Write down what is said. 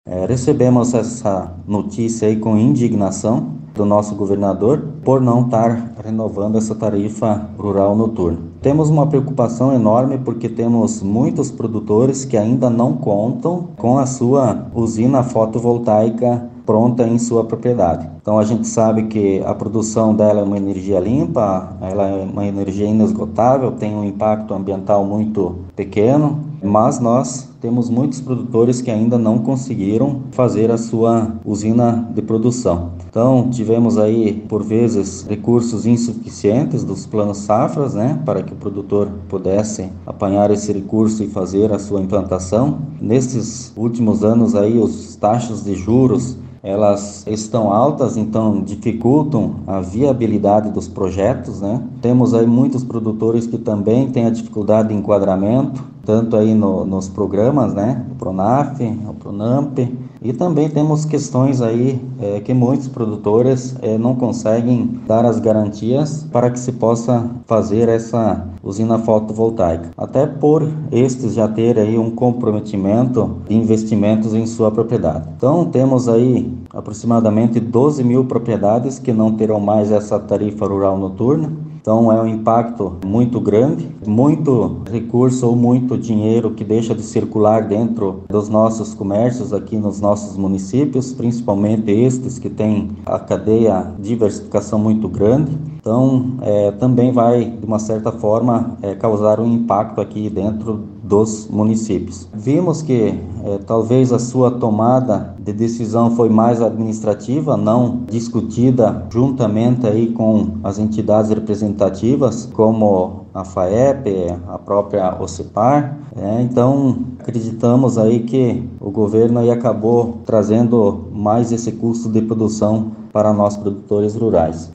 Recebemos essa notícia aí com indignação do nosso governador por não estar renovando essa tarifa rural noturna. Temos uma preocupação enorme porque temos muitos produtores que ainda não contam com a sua usina fotovoltaica pronta em sua propriedade. Então a gente sabe que a produção dela é uma energia limpa, ela é uma energia inesgotável, tem um impacto ambiental muito pequeno, mas nós temos muitos produtores que ainda não conseguiram fazer a sua usina de produção. Então tivemos aí por vezes recursos insuficientes dos planos safras, para que o produtor pudesse apanhar esse recurso e fazer a sua implantação. Nesses últimos anos aí os taxas de juros elas estão altas, então dificultam a viabilidade dos projetos, Temos aí muitos produtores que também têm a dificuldade de enquadramento, tanto aí nos programas, o Pronaf, o Pronamp, e também temos questões aí que muitos produtores não conseguem dar as garantias para que se possa fazer essa usina fotovoltaica, até por estes já ter aí um comprometimento de investimentos em sua propriedade. Então temos aí aproximadamente 12 mil propriedades que não terão mais essa tarifa rural noturna. Então é um impacto muito grande, muito recurso ou muito dinheiro que deixa de circular dentro dos nossos comércios aqui nos nossos municípios, principalmente estes que têm a cadeia de diversificação muito grande. Então também vai, de uma certa forma, causar um impacto aqui dentro dos municípios. Vimos que talvez a sua tomada de decisão foi mais administrativa, não discutida juntamente aí com as entidades representativas, como a FAEP, a própria OCEPAR. Então, acreditamos aí que o governo aí acabou trazendo mais esse custo de produção para nós produtores rurais.